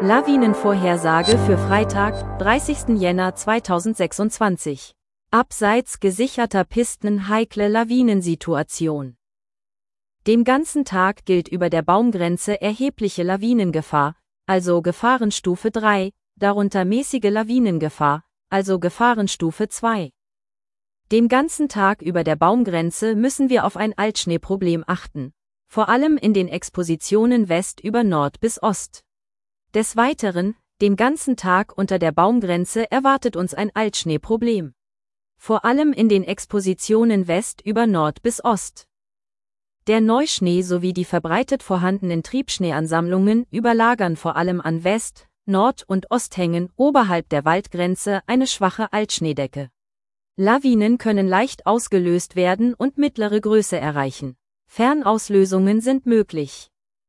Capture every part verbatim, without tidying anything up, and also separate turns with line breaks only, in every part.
Lawinenvorhersage für Freitag, dreißigsten Jänner zweitausendsechsundzwanzig. Abseits gesicherter Pisten heikle Lawinensituation. Den ganzen Tag gilt über der Baumgrenze erhebliche Lawinengefahr, also Gefahrenstufe drei, darunter mäßige Lawinengefahr, also Gefahrenstufe zwei. Den ganzen Tag über der Baumgrenze müssen wir auf ein Altschneeproblem achten, vor allem in den Expositionen West über Nord bis Ost. Des Weiteren, den ganzen Tag unter der Baumgrenze erwartet uns ein Altschneeproblem. Vor allem in den Expositionen West über Nord bis Ost. Der Neuschnee sowie die verbreitet vorhandenen Triebschneeansammlungen überlagern vor allem an West-, Nord- und Osthängen oberhalb der Waldgrenze eine schwache Altschneedecke. Lawinen können leicht ausgelöst werden und mittlere Größe erreichen. Fernauslösungen sind möglich.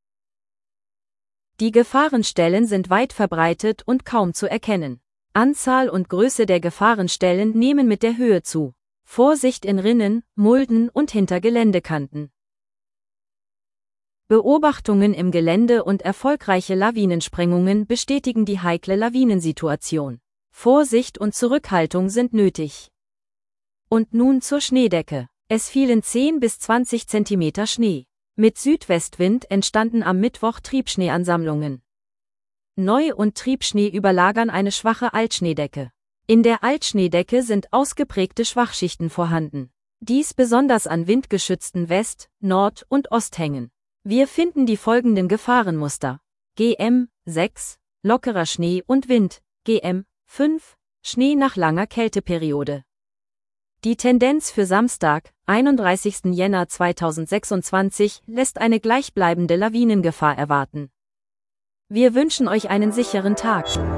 Die Gefahrenstellen sind weit verbreitet und kaum zu erkennen. Anzahl und Größe der Gefahrenstellen nehmen mit der Höhe zu. Vorsicht in Rinnen, Mulden und hinter Geländekanten. Beobachtungen im Gelände und erfolgreiche Lawinensprengungen bestätigen die heikle Lawinensituation. Vorsicht und Zurückhaltung sind nötig. Und nun zur Schneedecke. Es fielen zehn bis zwanzig Zentimeter Schnee. Mit Südwestwind entstanden am Mittwoch Triebschneeansammlungen. Neu- und Triebschnee überlagern eine schwache Altschneedecke. In der Altschneedecke sind ausgeprägte Schwachschichten vorhanden. Dies besonders an windgeschützten West-, Nord- und Osthängen. Wir finden die folgenden Gefahrenmuster. G M sechs, lockerer Schnee und Wind, G M fünf, Schnee nach langer Kälteperiode. Die Tendenz für Samstag, einunddreißigsten Jänner zweitausendsechsundzwanzig, lässt eine gleichbleibende Lawinengefahr erwarten. Wir wünschen euch einen sicheren Tag.